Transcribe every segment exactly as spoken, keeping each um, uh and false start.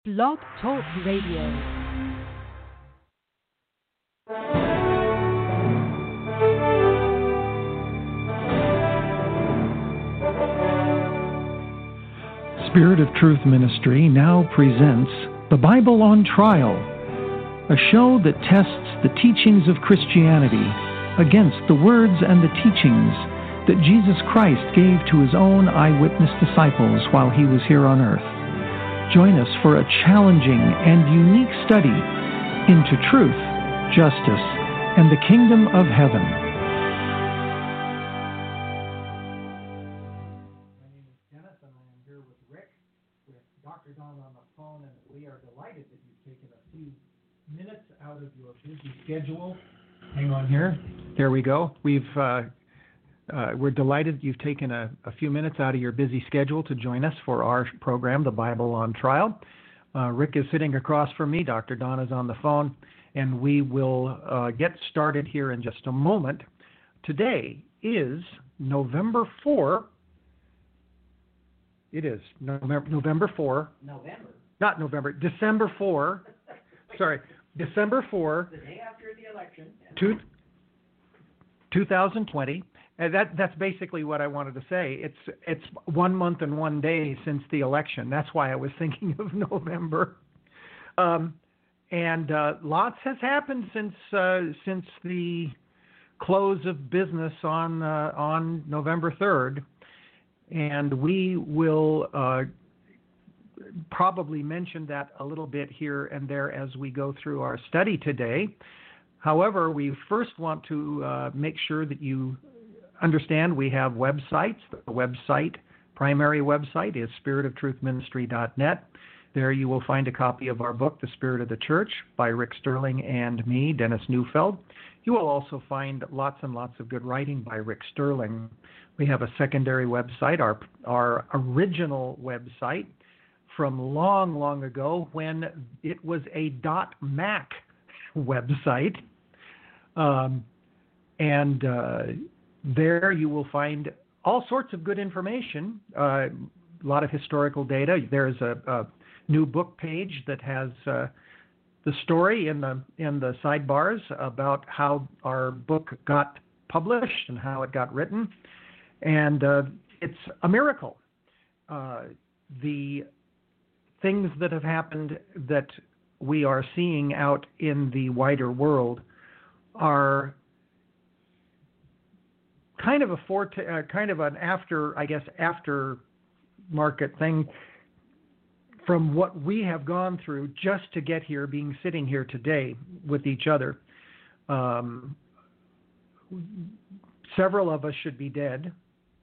Blog Talk Radio. Spirit of Truth Ministry now presents The Bible on Trial, a show that tests the teachings of Christianity against the words and the teachings that Jesus Christ gave to his own eyewitness disciples while he was here on earth. Join us for a challenging and unique study into truth, justice, and the kingdom of heaven. My name is Dennis, and I am here with Rick, with Doctor Don on the phone, and we are delighted that you've taken a few minutes out of your busy schedule. Hang on here. There we go. We've uh, uh, we're delighted you've taken a, a few minutes out of your busy schedule to join us for our program, The Bible on Trial. Uh, Rick is sitting across from me. Doctor Don is on the phone, and we will uh, get started here in just a moment. Today is November fourth. It is November, November fourth. November. Not November, December fourth. Sorry, December fourth. The day after the election. Two, two thousand twenty. And that that's basically what I wanted to say. It's it's one month and one day since the election. That's why I was thinking of November. Um, and uh, lots has happened since uh, since the close of business on uh, on November third, and we will uh, probably mention that a little bit here and there as we go through our study today. However, we first want to uh, make sure that you understand we have websites. The website, primary website, is spirit of truth ministry dot net. There you will find a copy of our book, The Spirit of the Church, by Rick Sterling and me, Dennis Neufeld. You will also find lots and lots of good writing by Rick Sterling. We have a secondary website, our our original website from long, long ago when it was a .mac website. Um, and uh, there you will find all sorts of good information, uh, a lot of historical data. There's a, a new book page that has uh, the story in the in the sidebars about how our book got published and how it got written. And uh, it's a miracle. Uh, the things that have happened that we are seeing out in the wider world are kind of a forte, uh, kind of an after, I guess, after market thing from what we have gone through just to get here, being sitting here today with each other. Um, several of us should be dead,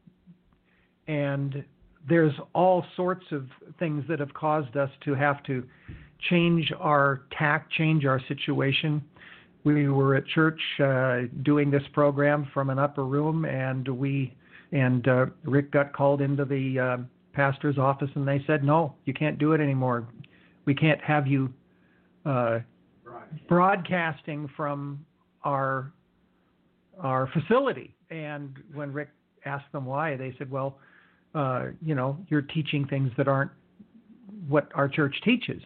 and there's all sorts of things that have caused us to have to change our tack, change our situation. We were at church uh, doing this program from an upper room, and we and uh, Rick got called into the uh, pastor's office, and they said, "No, you can't do it anymore. We can't have you uh, broadcasting from our our facility." And when Rick asked them why, they said, "Well, uh, you know, you're teaching things that aren't what our church teaches."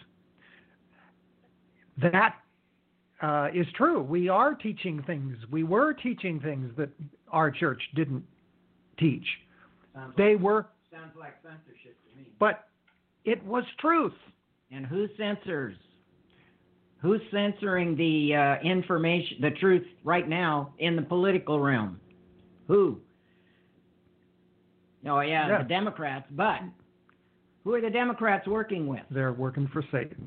That Uh, is true. We are teaching things. We were teaching things that our church didn't teach. Sounds they like, were, sounds like censorship to me. but it was truth. And who censors? Who's censoring the uh, information, the truth right now in the political realm? Who? Oh yeah, yeah, the Democrats. But who are the Democrats working with? They're working for Satan.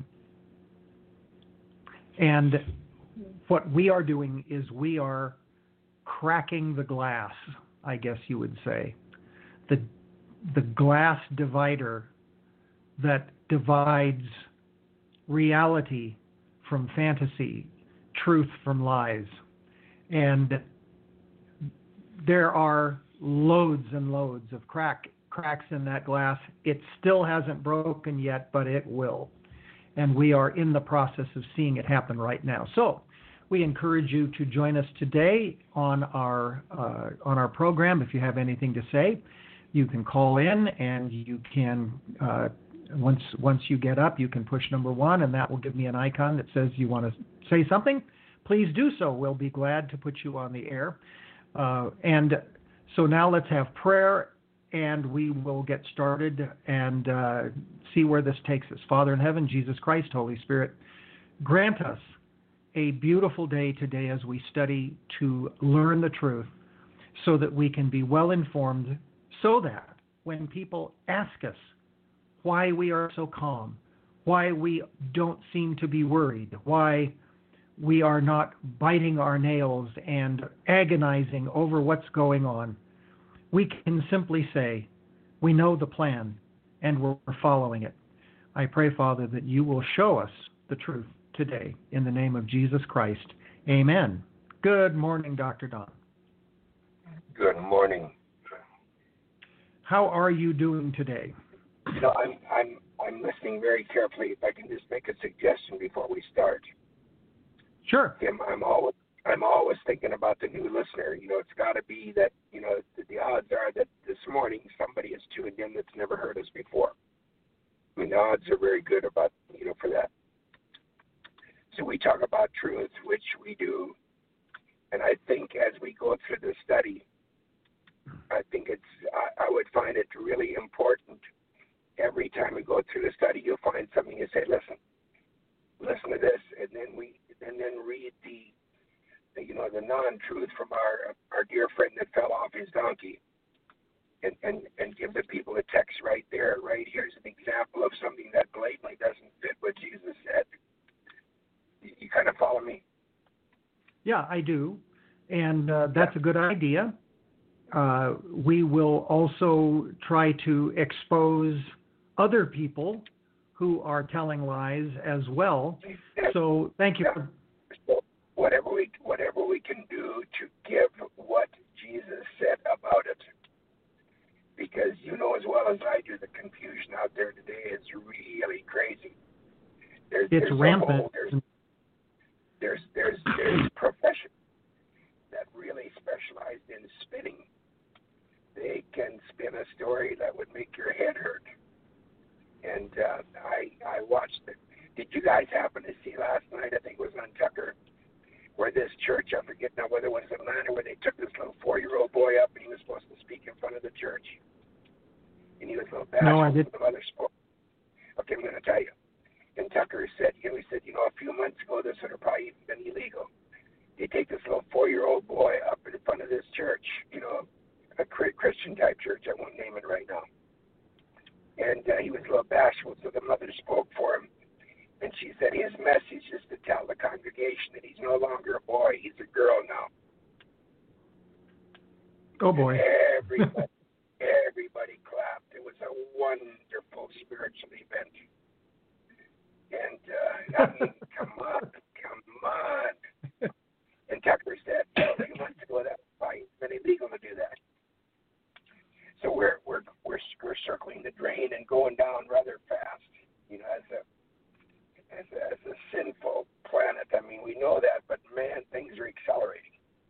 And what we are doing is we are cracking the glass, I guess you would say. The the glass divider that divides reality from fantasy, truth from lies. And there are loads and loads of crack cracks in that glass. It still hasn't broken yet, but it will. And we are in the process of seeing it happen right now. So we encourage you to join us today on our uh, on our program. If you have anything to say, you can call in and you can uh, once once you get up, you can push number one, and that will give me an icon that says you want to say something. Please do so. We'll be glad to put you on the air. Uh, and so now let's have prayer, and we will get started and uh, see where this takes us. Father in heaven, Jesus Christ, Holy Spirit, grant us a beautiful day today as we study to learn the truth so that we can be well informed, so that when people ask us why we are so calm, why we don't seem to be worried, why we are not biting our nails and agonizing over what's going on, we can simply say, we know the plan and we're following it. I pray, Father, that you will show us the truth today in the name of Jesus Christ. Amen. Good morning, Doctor Don. Good morning. How are you doing today? You know, I'm I'm I'm listening very carefully. If I can just make a suggestion before we start. Sure. Tim, I'm always I'm always thinking about the new listener. You know, it's got to be that, you know, the, the odds are that this morning somebody has tuned in that's never heard us before. I mean, the odds are very good about, you know, for that. So we talk about truth, which we do. And I think as we go through the study, I think it's, I, I would find it really important. Every time we go through the study, you'll find something you say, listen, listen to this, and then we, and then read the, the you know, the non-truth from our our dear friend that fell off his donkey, and, and, and give the people a text right there, right here's an example of something that blatantly doesn't fit what Jesus said. You, you kind of follow me? Yeah, I do, and uh, that's a good idea. Uh, we will also try to expose other people who are telling lies as well. So thank you. For... So whatever we whatever we can do to give what Jesus said about it, because you know as well as I do, the confusion out there today is really crazy. There's, it's there's rampant. Whole, there's there's there's there's professions that really specialize in spinning. They can spin a story that would make your head hurt. And uh, I I watched it. Did you guys happen to see last night? I think it was on Tucker, where this church, I forget now whether it was Atlanta, where they took this little four-year-old boy up and he was supposed to speak in front of the church. And he was a little bashful. No, I didn't. Some other sport. Okay, I'm going to tell you. And Tucker said, you know, he said, you know, a few months ago this would have probably even been illegal. They take this little four-year-old boy up in front of this church, you know, a Christian-type church. I won't name it right now. And uh, he was a little bashful, so the mother spoke for him. And she said his message is to tell the congregation that he's no longer a boy, he's a girl now. Oh, boy. And everybody, everybody clapped. It was a wonderful spiritual event. And, uh, I mean, come on, come on. And Tucker said, well, a few months ago, that was probably been illegal to do that. So we're we're we're we're circling the drain and going down rather fast, you know, as a as a, as a sinful planet. I mean, we know that, but man, things are accelerating.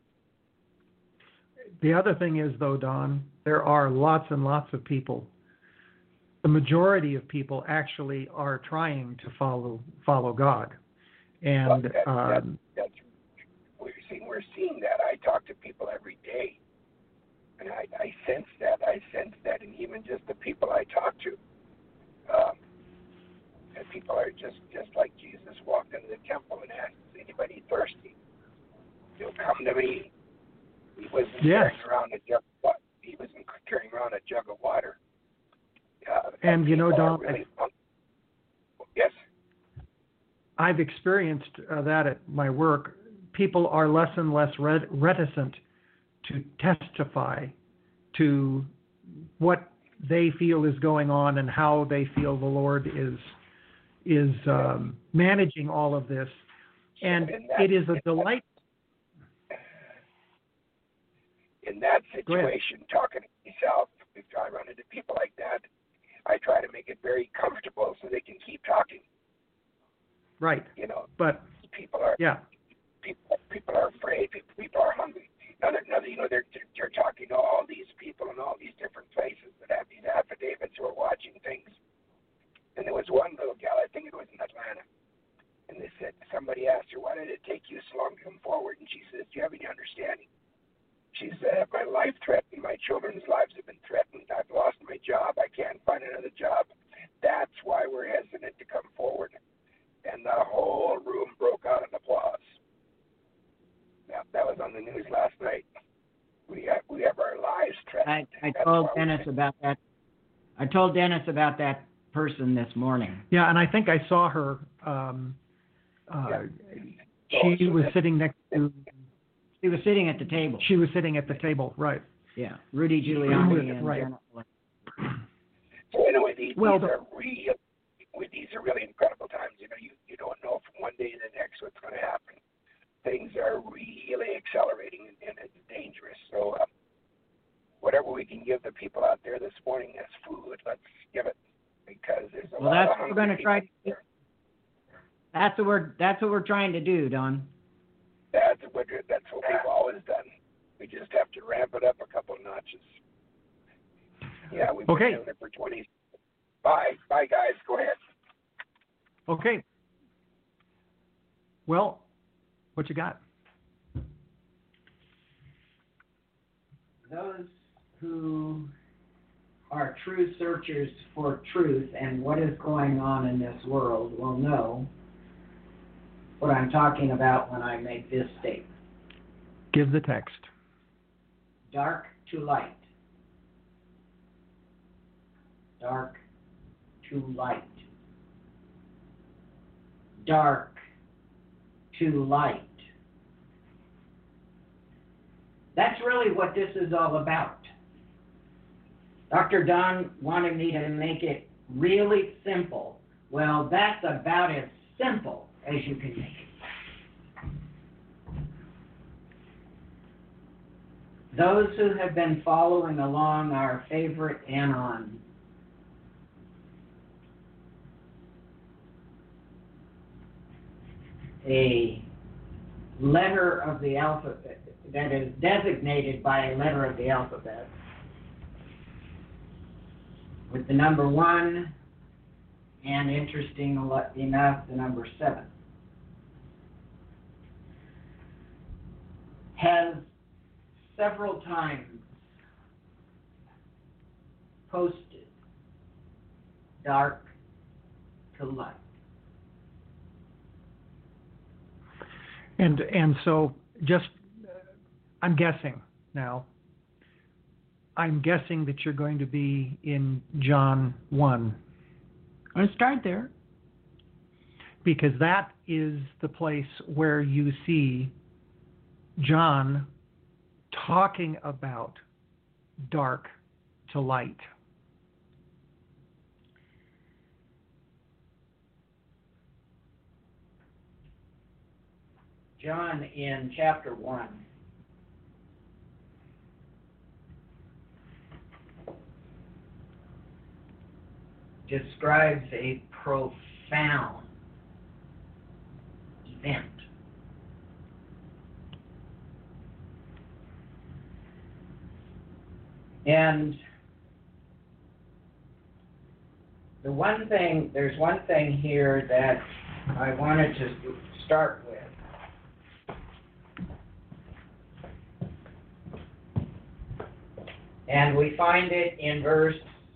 The other thing is, though, Don, there are lots and lots of people. The majority of people actually are trying to follow follow God, and well, that, um, that, that's we're seeing we're seeing that. I talk to people every day. And I, I sense that. I sense that in even just the people I talk to. Um, and people are just, just like Jesus walked into the temple and asked, is anybody thirsty? He'll come to me. He wasn't yes. carrying around a jug of water. He wasn't carrying around a jug of water. Uh, and, you know, Don, really yes? I've experienced uh, that at my work. People are less and less ret- reticent to testify to what they feel is going on and how they feel the Lord is is um, managing all of this. And it is a delight. In that situation, talking to myself, if I run into people like that, I try to make it very comfortable so they can keep talking. Right. You know, but people are yeah. People people are afraid. People, people are hungry. Another, another, you know, they're they're talking to all these people in all these different places that have these affidavits who are watching things. And there was one little gal, I think it was in Atlanta, and they said, somebody asked her, why did it take you so long to come forward? And she says, do you have any understanding? She said, my life threatened, my children's lives have been threatened, I've lost my job, I can't find another job. That's why we're hesitant to come forward. And the whole room broke out in applause. Now, that was on the news last night. We have, we have our lives threatened. I, I told Dennis about that. I told Dennis about that person this morning. Yeah, and I think I saw her. Um, uh, yeah. She was sitting next to. She was sitting at the table. She was sitting at the table, right? Yeah, Rudy Giuliani and right. Janet Leigh. So anyway, these, well, these the, are real. These are really incredible times. You know, you, you don't know from one day to the next what's going to happen. Things are really accelerating, and, and it's dangerous. So um, whatever we can give the people out there this morning as food, let's give it, because there's a well, lot that's of what we're going to try to do. That's what we're that's what we're trying to do, Don. That's what that's what we've always done. We just have to ramp it up a couple of notches. Yeah, we've okay. been doing it for twenty. Bye, bye, guys. Go ahead. Okay. Well, what you got? Those who are true searchers for truth and what is going on in this world will know what I'm talking about when I make this statement. Give the text. Dark to light. Dark to light. Dark to light. That's really what this is all about. Doctor Don wanted me to make it really simple. Well, that's about as simple as you can make it. Those who have been following along our favorite anon, a letter of the alphabet that is designated by a letter of the alphabet with the number one and, interesting enough, the number seven, has several times posted dark to light. And and so just, uh, I'm guessing now, I'm guessing that you're going to be in John one. I'm going to start there. Because that is the place where you see John talking about dark to light. John in chapter one describes a profound event. And the one thing, there's one thing here that I wanted to start with. And we find it in verse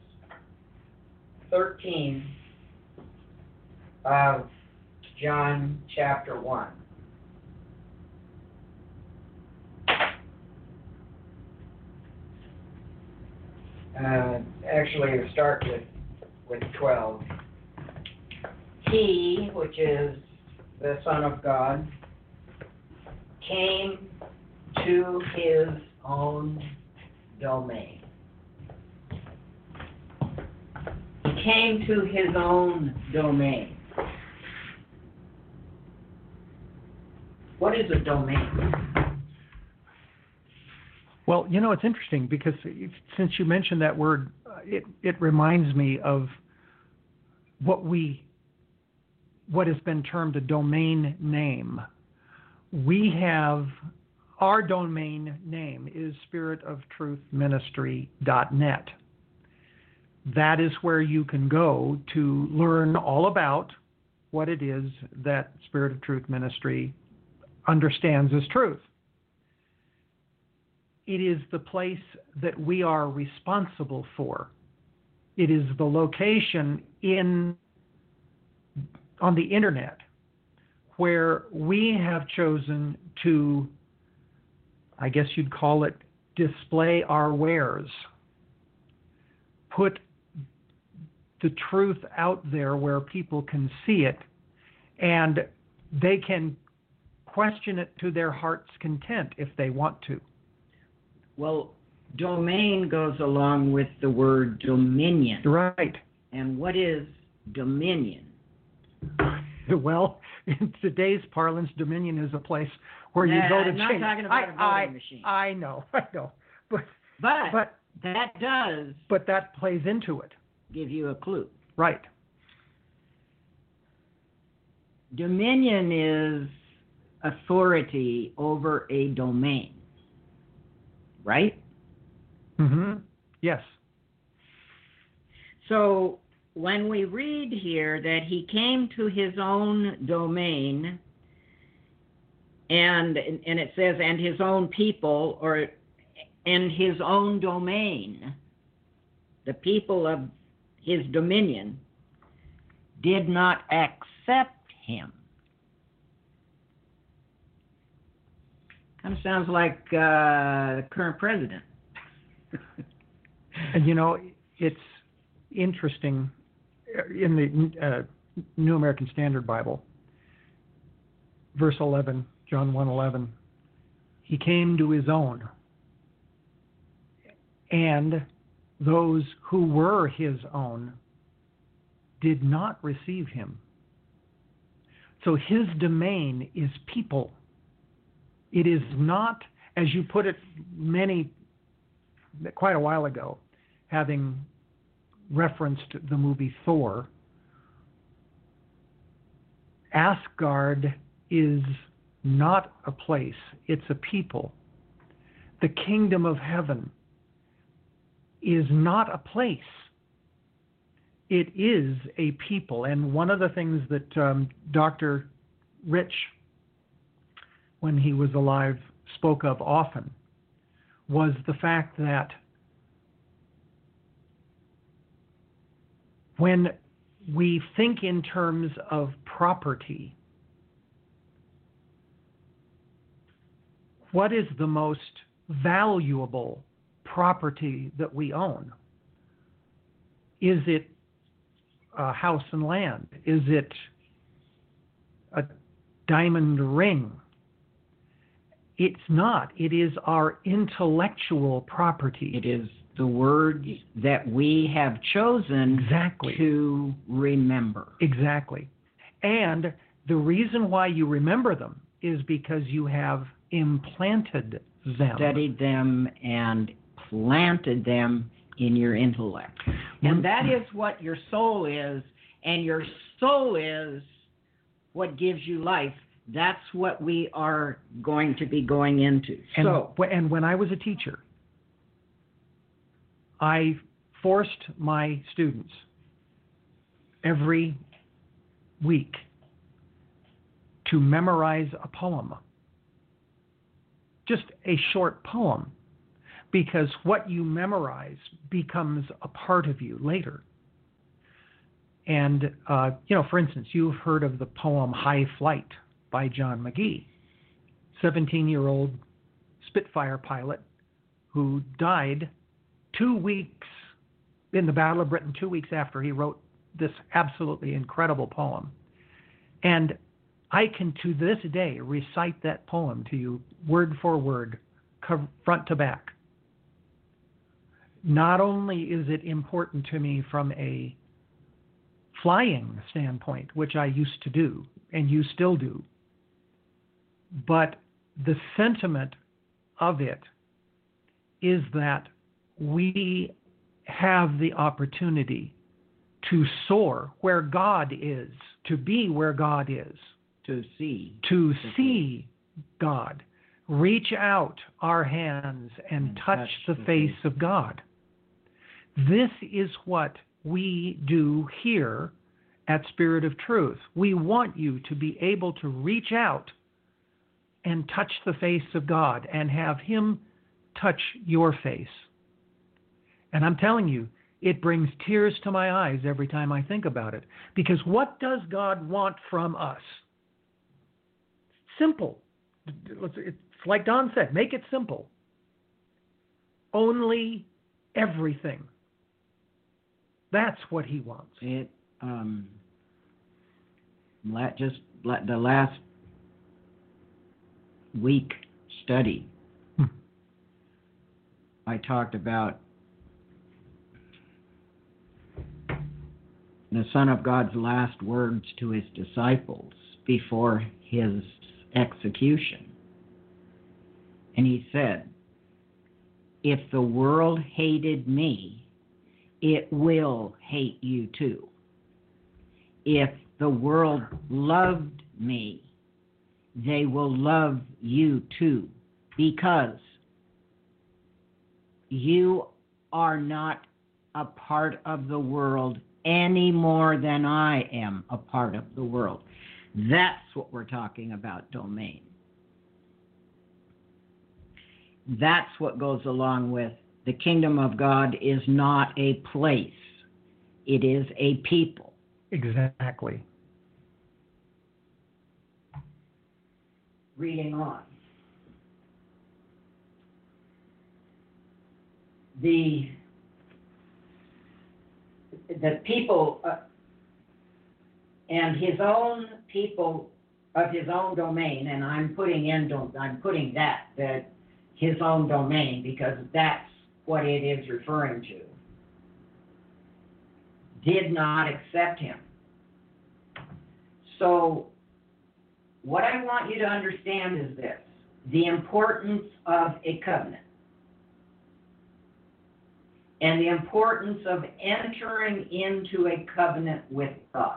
thirteen of John chapter one. Uh, actually, we start with, with twelve. He, which is the Son of God, came to his own domain. He came to his own domain. What is a domain? Well, you know, it's interesting because since you mentioned that word, it, it reminds me of what we, what has been termed a domain name. We have, our domain name is spirit of truth ministry dot net. that is where you can go to learn all about what it is that Spirit of Truth Ministry understands as truth. It is the place that we are responsible for. It is the location in on the internet where we have chosen to, I guess you'd call it, display our wares. Put the truth out there where people can see it, and they can question it to their heart's content if they want to. Well, domain goes along with the word dominion. Right. And what is dominion? Well, in today's parlance, dominion is a place where you nah, go to I'm change. not talking about I, a voting I, machine. I know, I know, but But, but that does but that plays into it. give you a clue. Right. Dominion is authority over a domain, right? Mm-hmm. Yes. So when we read here that he came to his own domain, and and it says, and his own people, or and his own domain, the people of his dominion, did not accept him. Kind of sounds like uh, the current president. And you know, it's interesting in the uh, New American Standard Bible, verse eleven, John one eleven, he came to his own, and those who were his own did not receive him. So his domain is people. It is not, as you put it many, quite a while ago, having referenced the movie Thor, Asgard is not a place, it's a people. The kingdom of heaven is not a place. It is a people. And one of the things that um, Doctor Rich, when he was alive, spoke of often was the fact that when we think in terms of property, what is the most valuable property that we own? Is it a house and land? Is it a diamond ring? It's not. It is our intellectual property. It is the words that we have chosen exactly. to remember. Exactly. And the reason why you remember them is because you have implanted them. Studied them and planted them in your intellect. And that is what your soul is, and your soul is what gives you life. That's what we are going to be going into. And, so, and when I was a teacher, I forced my students every week to memorize a poem, just a short poem, because what you memorize becomes a part of you later. And, uh, you know, for instance, you've heard of the poem High Flight by John McGee, seventeen-year-old Spitfire pilot who died two weeks in the Battle of Britain, two weeks after he wrote this absolutely incredible poem. And I can, to this day, recite that poem to you word for word, front to back. Not only is it important to me from a flying standpoint, which I used to do, and you still do, but the sentiment of it is that we have the opportunity to soar where God is, to be where God is, to see, to see God, reach out our hands and, and touch, touch the, the face, face of God. This is what we do here at Spirit of Truth. We want you to be able to reach out and touch the face of God and have Him touch your face. And I'm telling you, it brings tears to my eyes every time I think about it. Because what does God want from us? Simple. It's like Don said, make it simple. Only everything. That's what He wants. It um, just the last week study, hmm. I talked about the Son of God's last words to His disciples before His execution. And He said, if the world hated me, it will hate you too. If the world loved me, they will love you too, because you are not a part of the world any more than I am a part of the world. That's what we're talking about, domain. That's what goes along with the kingdom of God is not a place. It is a people. Exactly. Reading on. The the people uh, and his own people of his own domain, and I'm putting in I'm putting that that his own domain because that's what it is referring to, did not accept him. So what I want you to understand is this: the importance of a covenant and the importance of entering into a covenant with God.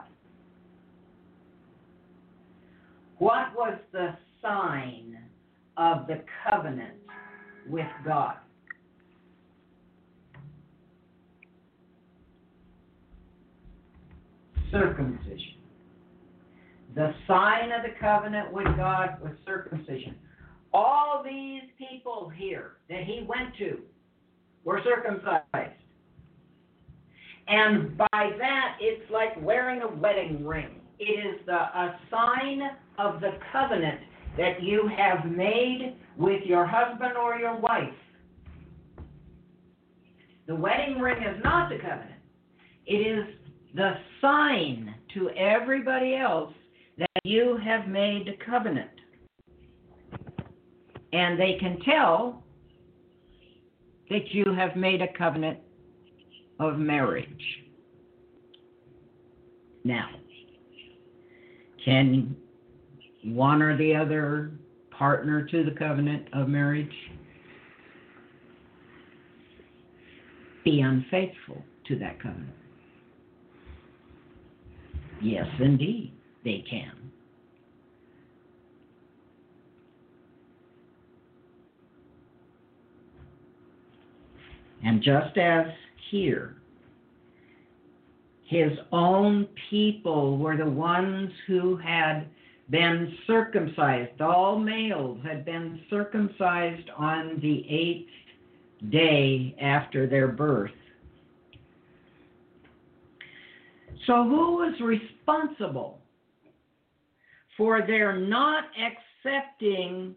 What was the sign of the covenant with God? Circumcision. The sign of the covenant with God was circumcision. All these people here that he went to were circumcised. And by that, it's like wearing a wedding ring. It is the, a sign of the covenant that you have made with your husband or your wife. The wedding ring is not the covenant. It is the sign to everybody else that you have made a covenant. And they can tell that you have made a covenant of marriage. Now, can one or the other partner to the covenant of marriage be unfaithful to that covenant? Yes, indeed, they can. And just as here, his own people were the ones who had been circumcised. All males had been circumcised on the eighth day after their birth. So who was responsible for their not accepting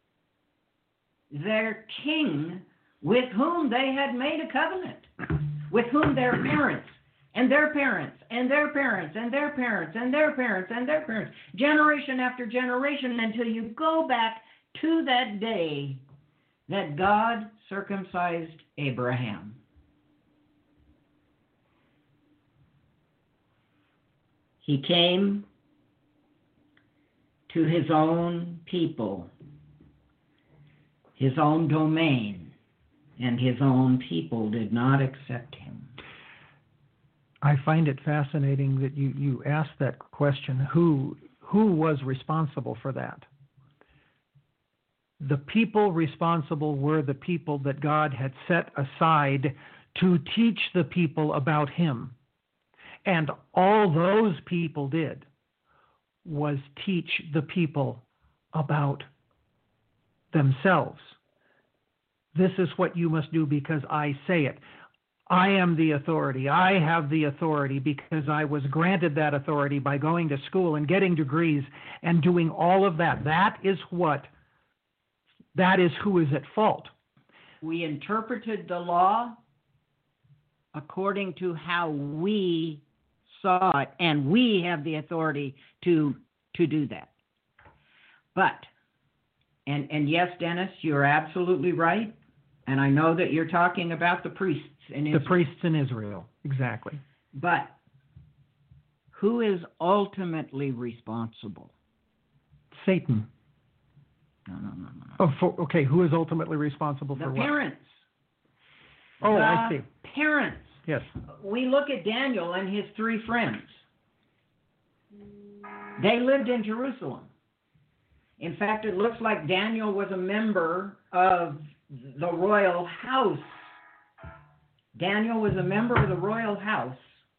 their king with whom they had made a covenant, with whom their parents and their parents and their parents and their parents and their parents and their parents, generation after generation, until you go back to that day that God circumcised Abraham. He came to his own people, his own domain, and his own people did not accept him. I find it fascinating that you, you asked that question, who who was responsible for that? The people responsible were the people that God had set aside to teach the people about him. And all those people did was teach the people about themselves. This is what you must do because I say it. I am the authority. I have the authority because I was granted that authority by going to school and getting degrees and doing all of that. That is what, that is who is at fault. We interpreted the law according to how we saw it, and we have the authority to to do that. But, and and yes, Dennis, you're absolutely right, and I know that you're talking about the priests in Israel. The priests in Israel, exactly. But who is ultimately responsible? Satan. No, no, no, no. Oh, for, okay, who is ultimately responsible The for what? parents. Oh, the I see. Parents. Yes. We look at Daniel and his three friends. They lived in Jerusalem. In fact, it looks like Daniel was a member of the royal house. Daniel was a member of the royal house.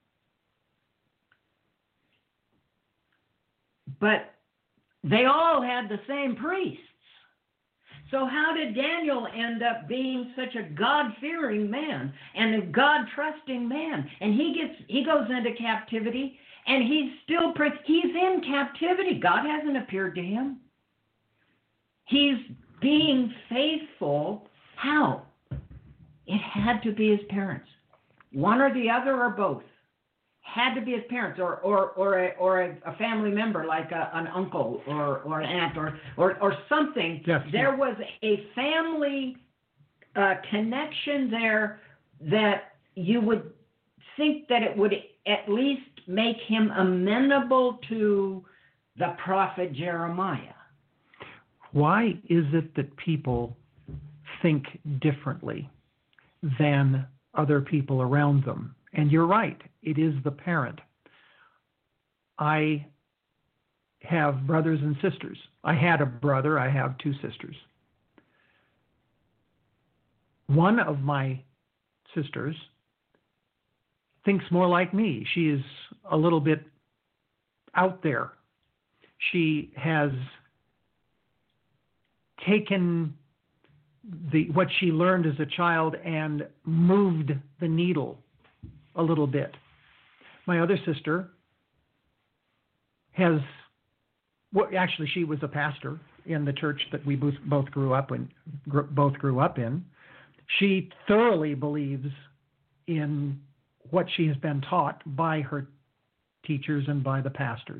But they all had the same priests. So how did Daniel end up being such a God-fearing man and a God-trusting man? And he gets he goes into captivity, and he's still he's in captivity. God hasn't appeared to him. He's being faithful. How? It had to be his parents, one or the other or both. Had to be his parents, or or or a, or a, a family member like a, an uncle or, or an aunt or or, or something. Yes. There was a family uh, connection there that you would think that it would at least make him amenable to the prophet Jeremiah. Why is it that people think differently than other people around them? And you're right, it is the parent. I have brothers and sisters. I had a brother, I have two sisters. One of my sisters thinks more like me. She is a little bit out there. She has taken the what she learned as a child and moved the needle a little bit. My other sister has, well, actually, she was a pastor in the church that we both, both grew up in. Gr- both grew up in. She thoroughly believes in what she has been taught by her teachers and by the pastors.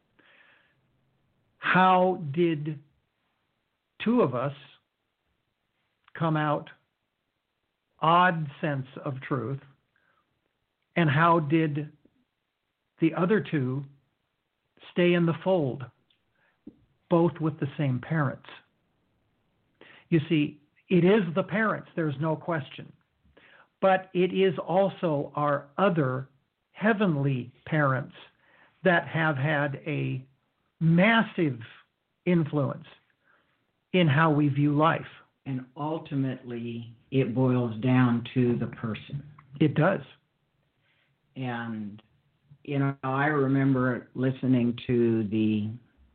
How did two of us come out odd sense of truth? And how did the other two stay in the fold, both with the same parents? You see, it is the parents, there's no question. But it is also our other heavenly parents that have had a massive influence in how we view life. And ultimately, it boils down to the person. It does. And, you know, I remember listening to the,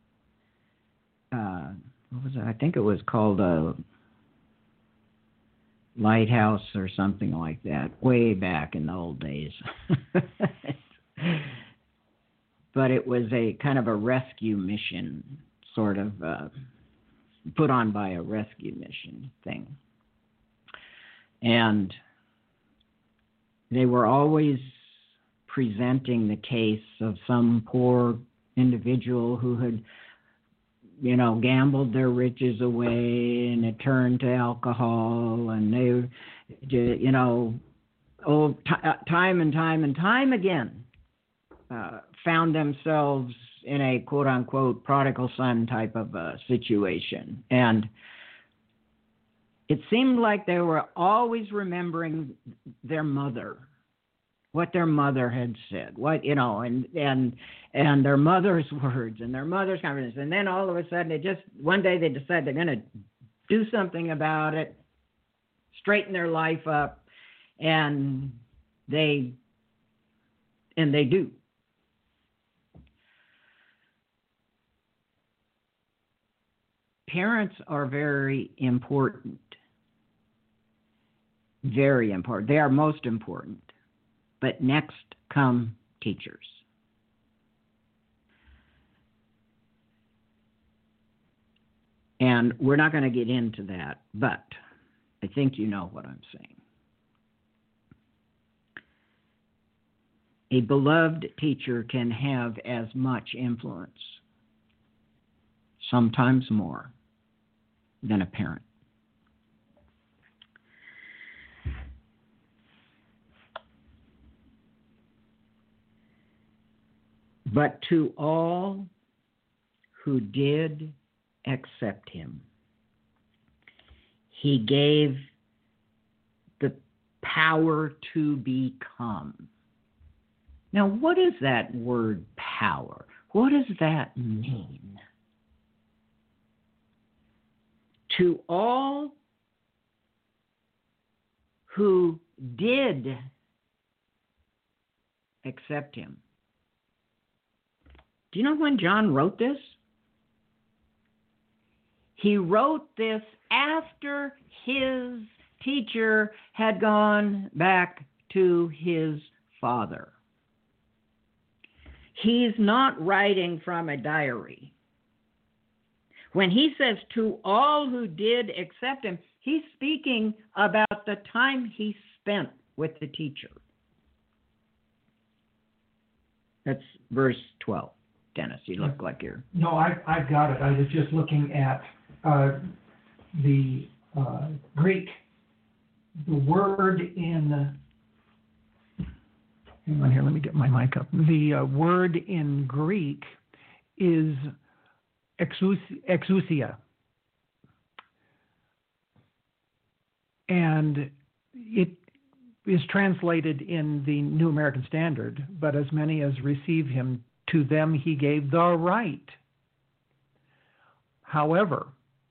uh, what was it? I think it was called a Lighthouse or something like that, way back in the old days. But it was a kind of a rescue mission, sort of uh, put on by a rescue mission thing. And they were always presenting the case of some poor individual who had, you know, gambled their riches away and had turned to alcohol, and they, you know, oh, t- time and time and time again uh, found themselves in a quote-unquote prodigal son type of a situation. And it seemed like they were always remembering their mother, what their mother had said, what, you know, and, and, and their mother's words and their mother's confidence. And then all of a sudden, they just, one day they decide they're going to do something about it, straighten their life up. And they and they do. Parents are very important. Very important. They are most important. But next come teachers. And we're not going to get into that, but I think you know what I'm saying. A beloved teacher can have as much influence, sometimes more, than a parent. But to all who did accept him, he gave the power to become. Now, what is that word power? What does that mean? To all who did accept him. Do you know when John wrote this? He wrote this after his teacher had gone back to his father. He's not writing from a diary. When he says to all who did accept him, he's speaking about the time he spent with the teacher. That's verse twelve. Dennis, you look like you're... No, I've, I've got it. I was just looking at uh, the uh, Greek. The word in... Hang on here, let me get my mic up. The uh, word in Greek is exousia. And it is translated in the New American Standard, but as many as receive him, to them he gave the right. However,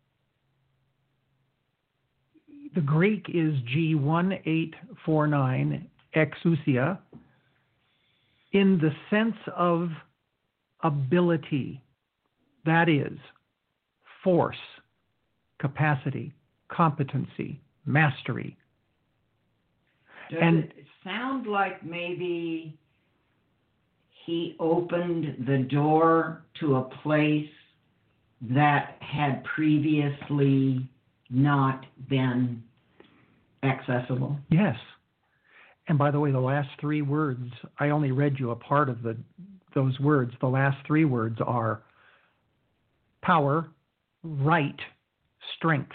the Greek is G one eight four nine, exousia, in the sense of ability. That is, force, capacity, competency, mastery. Does and it sound like maybe he opened the door to a place that had previously not been accessible? Yes. And by the way, the last three words, I only read you a part of the those words. The last three words are power, right, strength.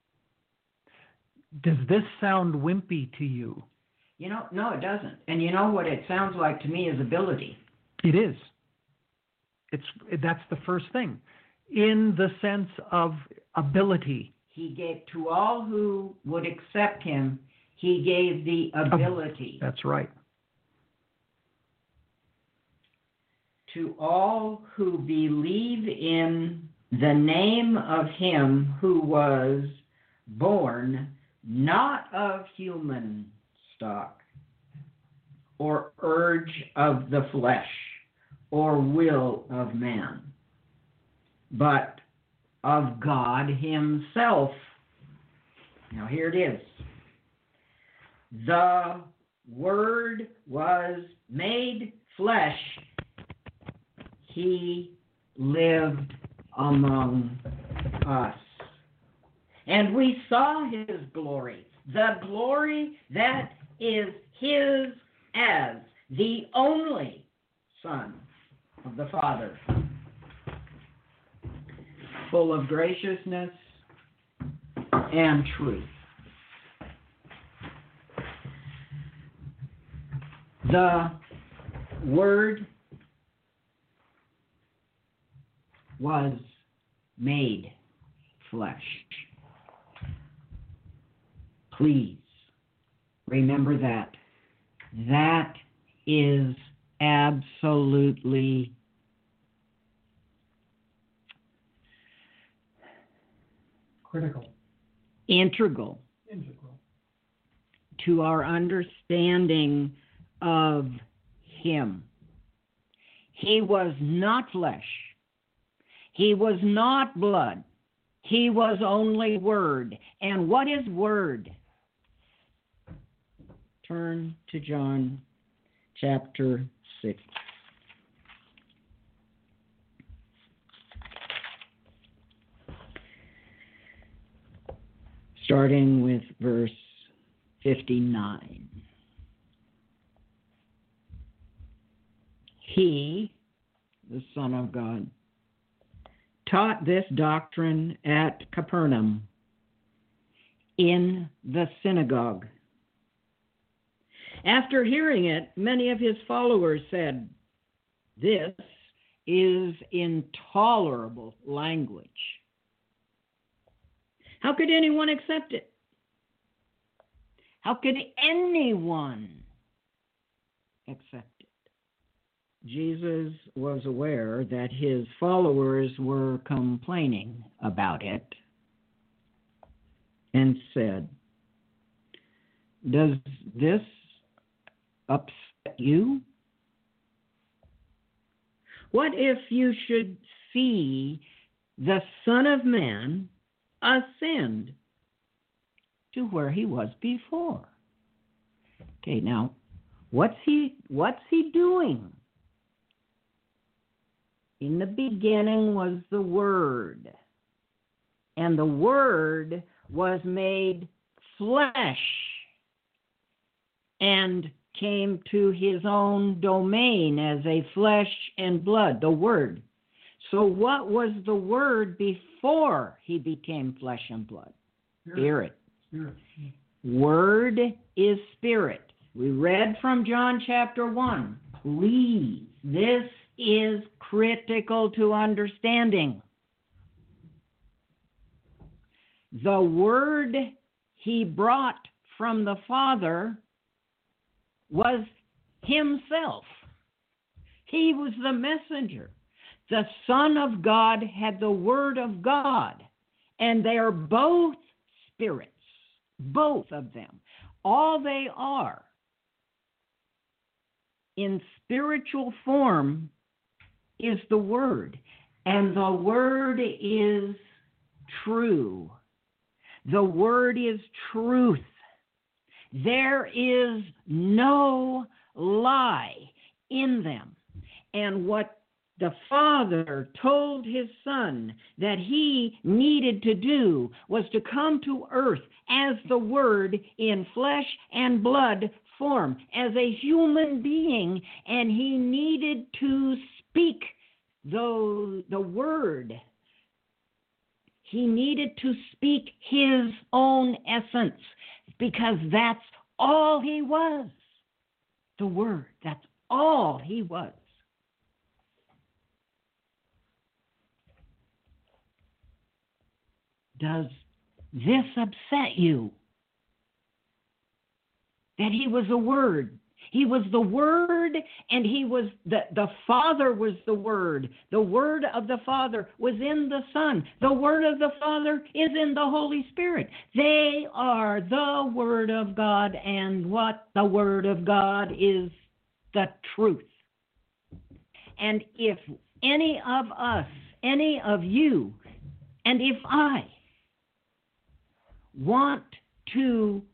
Does this sound wimpy to you? You know, no, it doesn't. And you know what it sounds like to me is ability. It is. It's that's the first thing. In the sense of ability. He gave to all who would accept him, he gave the ability. That's right. To all who believe in the name of him who was born not of human stock or urge of the flesh or will of man, but of God himself. Now here it is. The Word was made flesh. He lived among us. And we saw his glory, the glory that is his as the only Son of the Father, full of graciousness and truth. The Word was made flesh. Please remember that. That is absolutely critical, integral, integral to our understanding of him. He was not flesh. He was not blood. He was only Word. And what is Word? Turn to John chapter six. Starting with verse fifty-nine. He, the Son of God, taught this doctrine at Capernaum in the synagogue. After hearing it, many of his followers said, "This is intolerable language. How could anyone accept it? How could anyone accept it?" Jesus was aware that his followers were complaining about it and said, "Does this upset you? What if you should see the Son of Man ascend to where he was before?" Okay, now, what's he what's he doing? In the beginning was the Word, and the Word was made flesh and came to his own domain as a flesh and blood, the Word. So what was the Word before he became flesh and blood? Spirit. Spirit. Word is spirit. We read from John chapter one. Please, this is critical to understanding. The Word he brought from the Father was himself. He was the messenger. The Son of God had the Word of God, and they are both spirits, both of them. All they are in spiritual form is the Word, and the Word is true. The Word is truth. There is no lie in them. And what the Father told his Son that he needed to do was to come to earth as the Word in flesh and blood form, as a human being, and he needed to speak the, the Word. He needed to speak his own essence, because that's all he was. The Word, that's all he was. Does this upset you? That he was the Word. He was the Word, and he was the, the Father was the Word. The Word of the Father was in the Son. The Word of the Father is in the Holy Spirit. They are the Word of God, and what the Word of God is the truth. And if any of us, any of you, and if I want to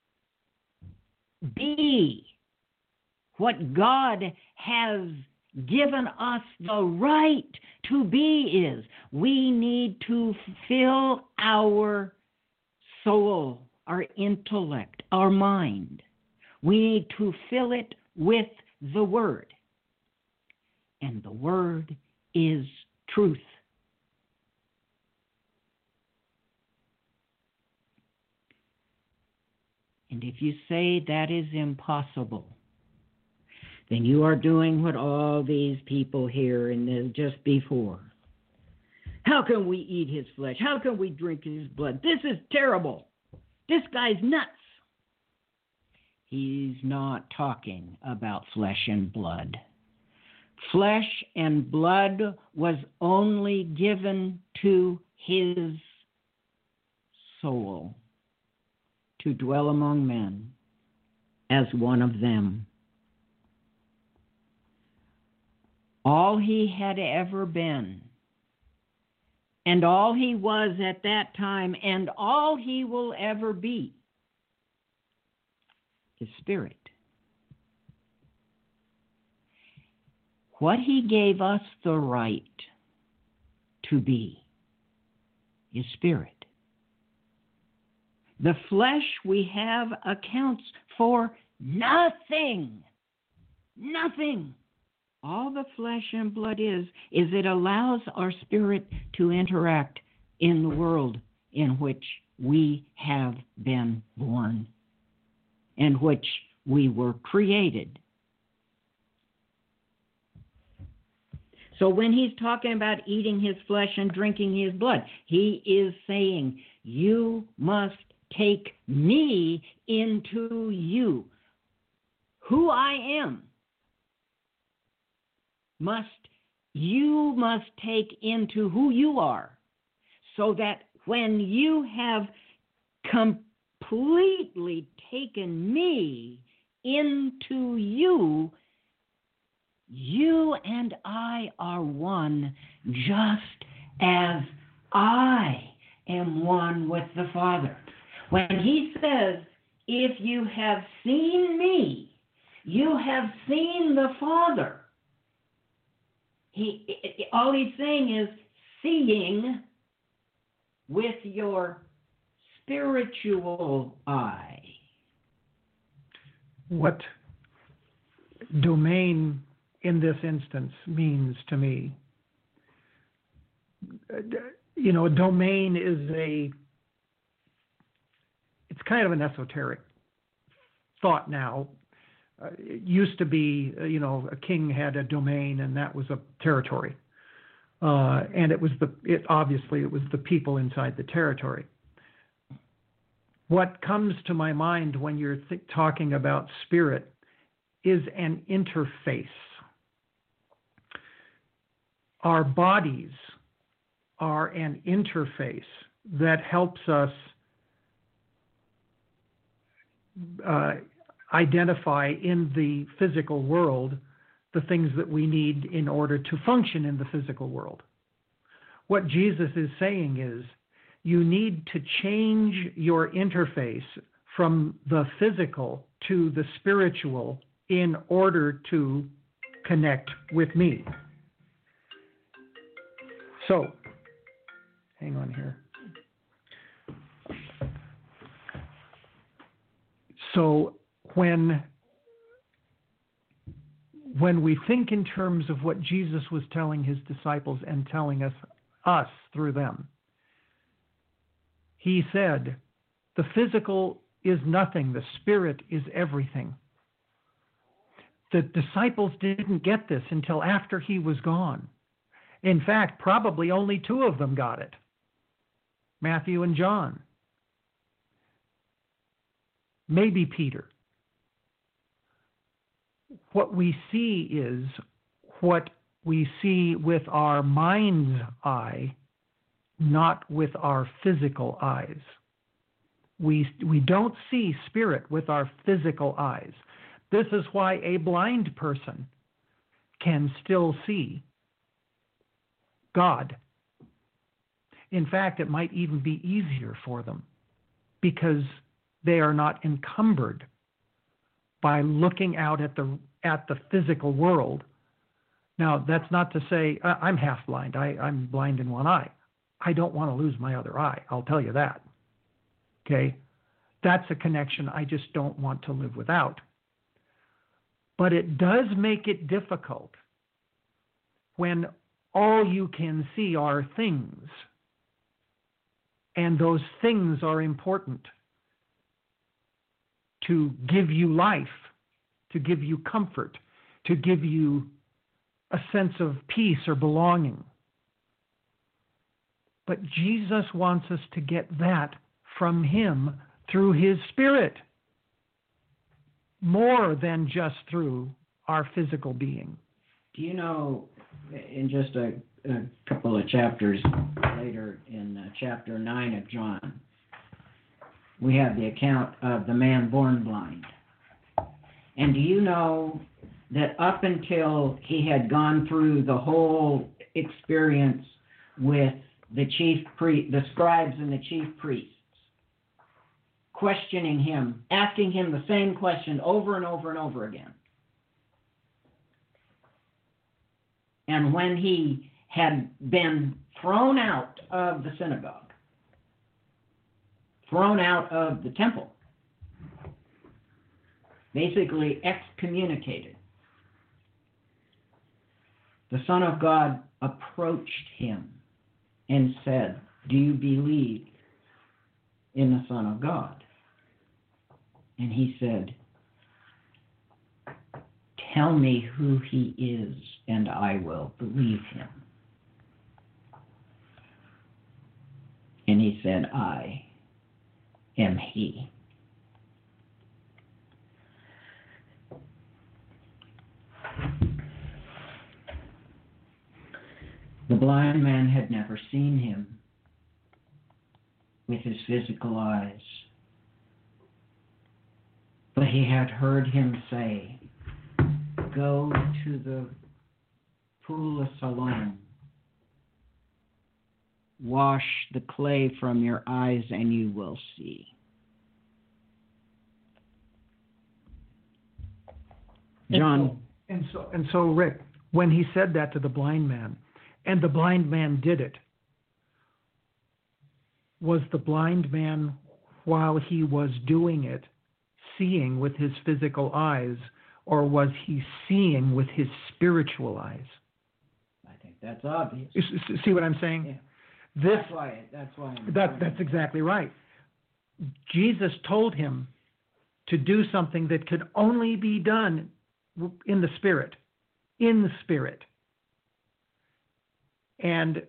be what God has given us the right to be is, we need to fill our soul, our intellect, our mind. We need to fill it with the Word. And the Word is truth. And if you say that is impossible, then you are doing what all these people here and just before. How can we eat his flesh? How can we drink his blood? This is terrible. This guy's nuts. He's not talking about flesh and blood. Flesh and blood was only given to his soul to dwell among men. as one of them. All he had ever been, and all he was at that time, and all he will ever be, is Spirit. What he gave us the right to be is Spirit. The flesh we have accounts for nothing. Nothing. All the flesh and blood is, is it allows our spirit to interact in the world in which we have been born, in which we were created. So when he's talking about eating his flesh and drinking his blood, he is saying, you must take me into you. Who I am must, you must take into who you are, so that when you have completely taken me into you, you and I are one, just as I am one with the Father. When he says, if you have seen me, you have seen the Father. He, all he's saying is seeing with your spiritual eye. What domain in this instance means to me, you know, domain is a, it's kind of an esoteric thought now. Uh, it used to be, uh, you know, a king had a domain and that was a territory. Uh, and it was the, it obviously it was the people inside the territory. What comes to my mind when you're th- talking about spirit is an interface. Our bodies are an interface that helps us uh, identify in the physical world the things that we need in order to function in the physical world. What Jesus is saying is, you need to change your interface from the physical to the spiritual in order to connect with me. So, hang on here. So when when we think in terms of what Jesus was telling his disciples and telling us us through them, he said, the physical is nothing, the spirit is everything. The disciples didn't get this until after he was gone. In fact, probably only two of them got it, Matthew and John. Maybe Peter. What we see is what we see with our mind's eye, not with our physical eyes. We, we don't see spirit with our physical eyes. This is why a blind person can still see God. In fact, it might even be easier for them because they are not encumbered by looking out at the at the physical world. Now, that's not to say uh, I'm half blind. I, I'm blind in one eye. I don't want to lose my other eye. I'll tell you that. Okay? That's a connection I just don't want to live without. But it does make it difficult when all you can see are things, and those things are important to give you life, to give you comfort, to give you a sense of peace or belonging. But Jesus wants us to get that from him through his Spirit, more than just through our physical being. Do you know, in just a, a couple of chapters later, in uh, chapter nine of John, we have the account of the man born blind. And do you know that up until he had gone through the whole experience with the chief pri- the scribes and the chief priests, questioning him, asking him the same question over and over and over again. And when he had been thrown out of the synagogue, thrown out of the temple, basically excommunicated, the Son of God approached him and said, "Do you believe in the Son of God?" And he said, "Tell me who he is, and I will believe him." And he said, "I am he." The blind man had never seen him with his physical eyes, but he had heard him say, "Go to the pool of Siloam, wash the clay from your eyes, and you will see." John. And so, and so, and so, Rick, when he said that to the blind man, and the blind man did it, was the blind man, while he was doing it, seeing with his physical eyes, or was he seeing with his spiritual eyes? I think that's obvious. You see what I'm saying? Yeah. This, that's why. That's why. I'm that, that's exactly right. Jesus told him to do something that could only be done in the Spirit, in the Spirit. And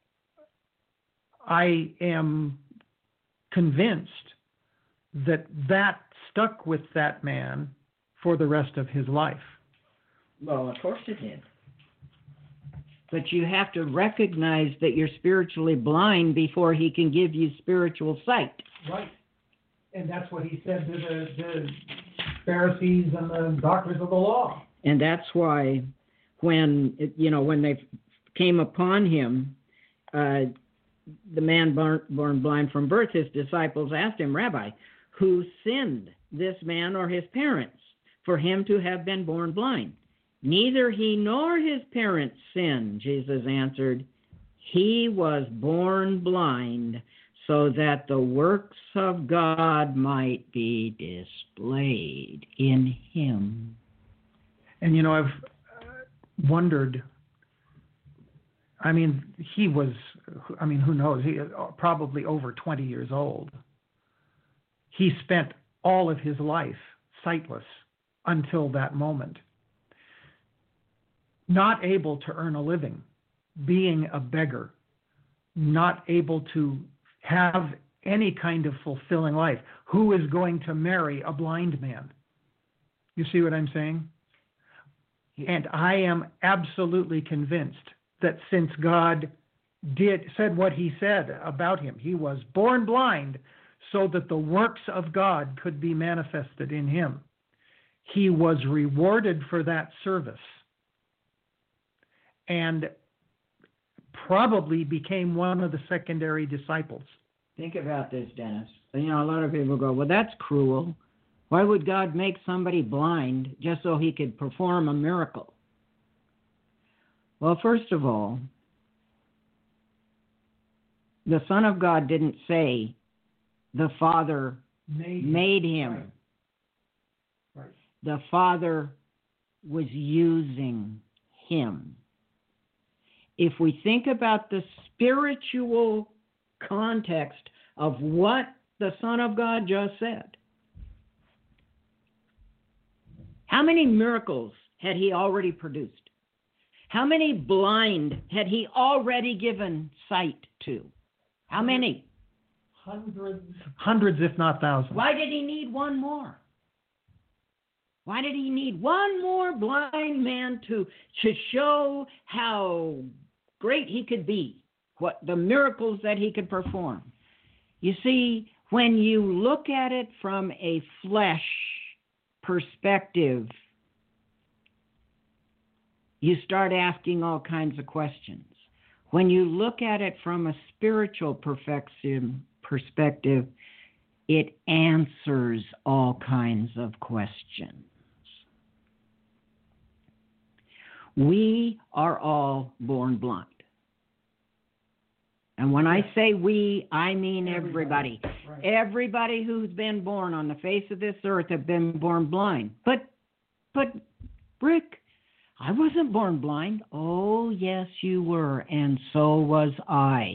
I am convinced that that stuck with that man for the rest of his life. Well, of course it did. But you have to recognize that you're spiritually blind before he can give you spiritual sight. Right. And that's what he said to the, the Pharisees and the doctors of the law. And that's why when, you know, when they came upon him, uh, the man born, born blind from birth, his disciples asked him, "Rabbi, who sinned, this man or his parents, for him to have been born blind?" "Neither he nor his parents sinned," Jesus answered. "He was born blind so that the works of God might be displayed in him." And, you know, I've wondered, I mean, he was, I mean, who knows, he probably over twenty years old. He spent all of his life sightless until that moment, not able to earn a living, being a beggar, not able to have any kind of fulfilling life. Who is going to marry a blind man? You see what I'm saying? And I am absolutely convinced that since God did said what he said about him, he was born blind so that the works of God could be manifested in him. He was rewarded for that service and probably became one of the secondary disciples. Think about this, Dennis. You know, a lot of people go, "Well, that's cruel. Why would God make somebody blind just so he could perform a miracle?" Well, first of all, the Son of God didn't say the Father Made, made him. Right. Right. The Father was using him. If we think about the spiritual context of what the Son of God just said, how many miracles had he already produced? How many blind had he already given sight to? How many? Hundreds, hundreds, if not thousands. Why did he need one more? Why did he need one more blind man to, to show how great he could be, what the miracles that he could perform? You see, when you look at it from a flesh perspective, you start asking all kinds of questions. When you look at it from a spiritual perfection perspective, it answers all kinds of questions. We are all born blind. And when I say we, I mean everybody. Everybody, right. Everybody who's been born on the face of this earth have been born blind. But, but, Rick, I wasn't born blind. Oh, yes, you were, and so was I.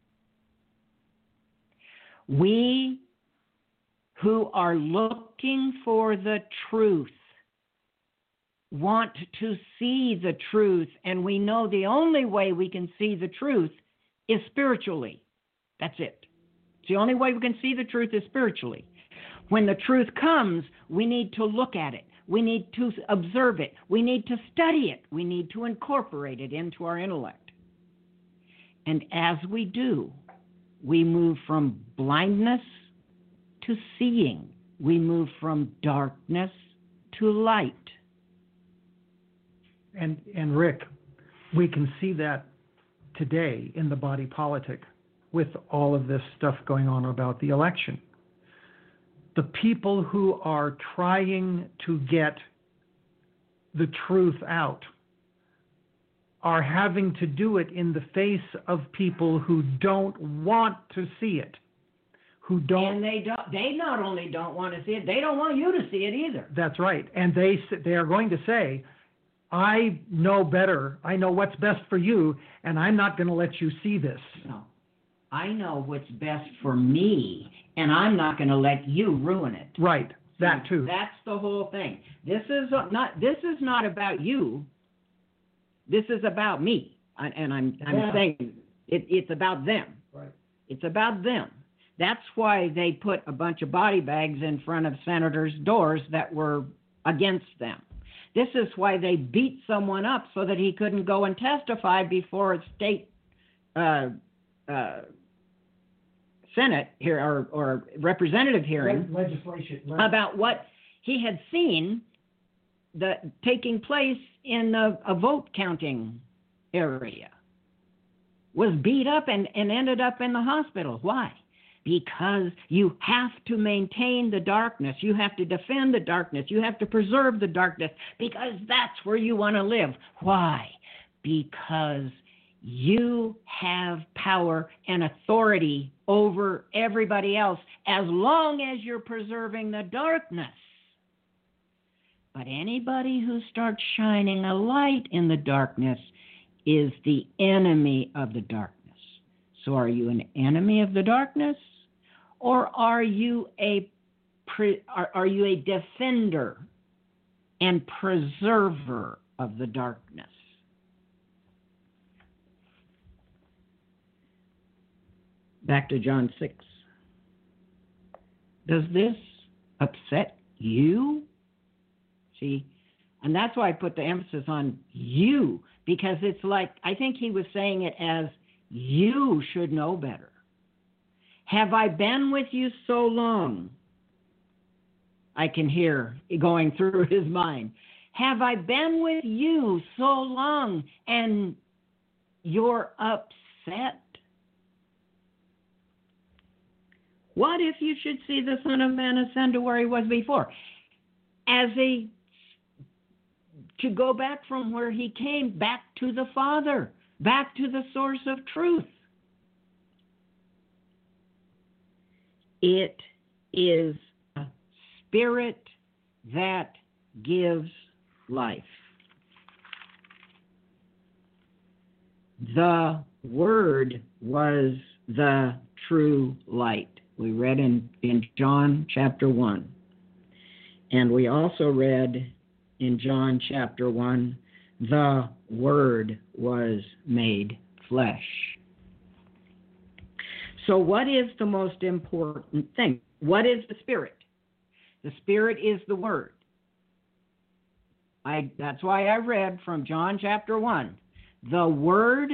We who are looking for the truth want to see the truth, and we know the only way we can see the truth is spiritually. That's it. It's the only way we can see the truth is spiritually. When the truth comes, we need to look at it. We need to observe it. We need to study it. We need to incorporate it into our intellect. And as we do, we move from blindness to seeing. We move from darkness to light. And, and Rick, we can see that today in the body politic with all of this stuff going on about the election. The people who are trying to get the truth out are having to do it in the face of people who don't want to see it. Who don't, and they don't. They not only don't want to see it, they don't want you to see it either. That's right. And they they are going to say, I know better. I know what's best for you, and I'm not going to let you see this. No. I know what's best for me, and I'm not going to let you ruin it. Right. That too. That's the whole thing. This is not. This is not about you. This is about me, and I'm. I'm yeah. saying it, it's about them. Right. It's about them. That's why they put a bunch of body bags in front of senators' doors that were against them. This is why they beat someone up so that he couldn't go and testify before a state uh, uh, Senate here or, or representative hearing legislation about what he had seen the taking place in a, a vote counting area. Was beat up and, and ended up in the hospital. Why? Because you have to maintain the darkness. You have to defend the darkness. You have to preserve the darkness because that's where you want to live. Why? Because you have power and authority over everybody else as long as you're preserving the darkness. But anybody who starts shining a light in the darkness is the enemy of the darkness. So are you an enemy of the darkness, or are you a pre, are, are you a defender and preserver of the darkness? Back to John six. Does this upset you? See, and that's why I put the emphasis on you, because it's like, I think he was saying it as, you should know better. Have I been with you so long? I can hear going through his mind. Have I been with you so long and you're upset? What if you should see the Son of Man ascend to where he was before? As a, to go back from where he came, back to the Father. Back to the source of truth. It is a spirit that gives life. The Word was the true light. We read in, in John chapter one. And we also read in John chapter one, the Word was made flesh. So what is the most important thing? What is the Spirit? The Spirit is the Word. I, that's why I read from John chapter one. The Word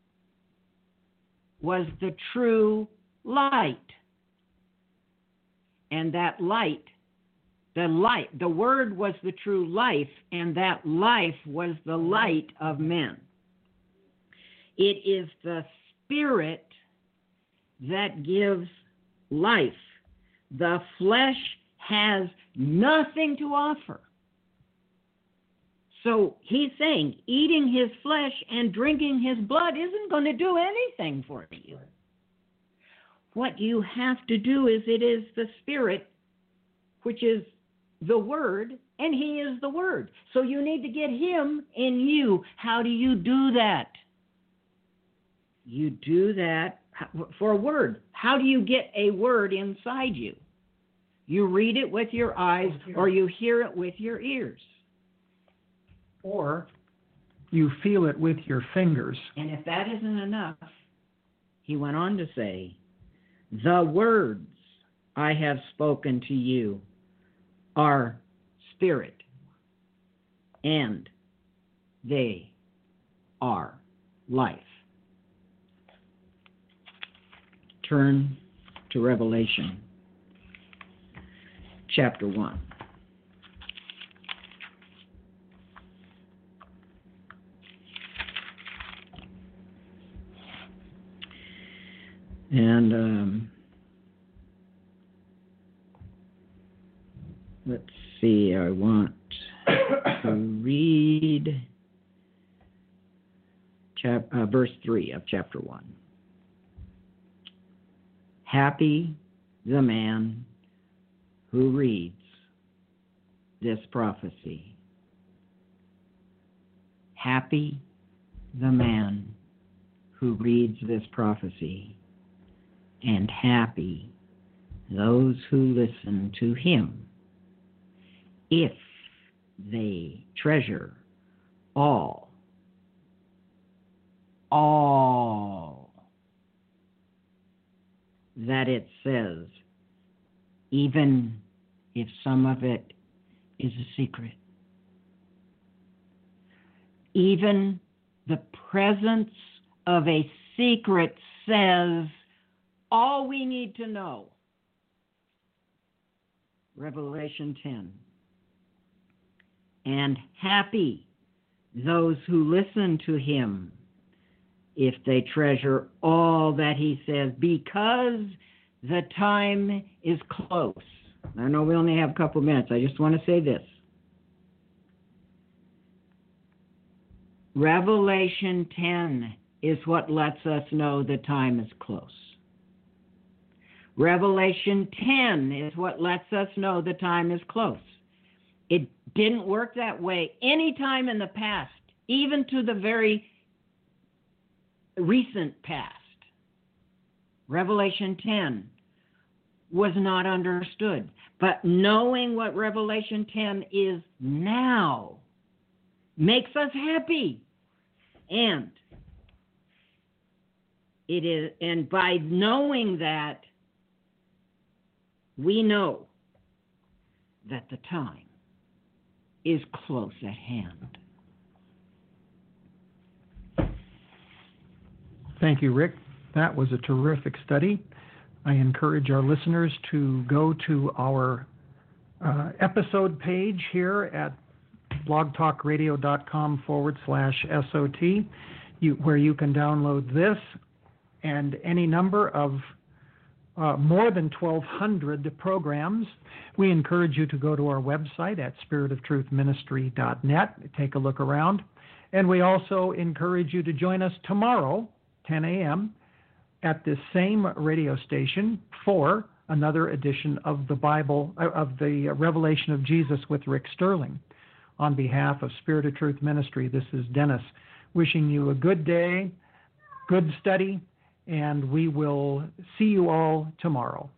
was the true light. And that light The light, the Word was the true life, and that life was the light of men. It is the Spirit that gives life. The flesh has nothing to offer. So he's saying eating his flesh and drinking his blood isn't going to do anything for you. What you have to do is it is the Spirit, which is the Word, and he is the Word. So you need to get him in you. How do you do that? You do that for a word. How do you get a word inside you? You read it with your eyes or you hear it with your ears. Or you feel it with your fingers. And if that isn't enough, he went on to say, the words I have spoken to you are spirit, and they are life. Turn to Revelation chapter one. And um, let's see, I want to read chap- uh, verse three of chapter one. Happy the man who reads this prophecy. Happy the man who reads this prophecy, and happy those who listen to him, if they treasure all, all that it says, even if some of it is a secret. Even the presence of a secret says all we need to know. Revelation ten. And happy those who listen to him, if they treasure all that he says, because the time is close. I know we only have a couple minutes. I just want to say this. Revelation ten is what lets us know the time is close. Revelation ten is what lets us know the time is close. It didn't work that way any time in the past, even to the very recent past. Revelation ten was not understood. But knowing what Revelation ten is now makes us happy. And it is, and by knowing that, we know that the time is close at hand. Thank you, Rick. That was a terrific study. I encourage our listeners to go to our uh, episode page here at blogtalkradio.com forward slash SOT, you, where you can download this and any number of uh, more than twelve hundred programs. We encourage you to go to our website at spirit of truth ministry dot net, take a look around. And we also encourage you to join us tomorrow, ten a.m., at this same radio station for another edition of the Bible, of the Revelation of Jesus with Rick Sterling. On behalf of Spirit of Truth Ministry, this is Dennis wishing you a good day, good study, and we will see you all tomorrow.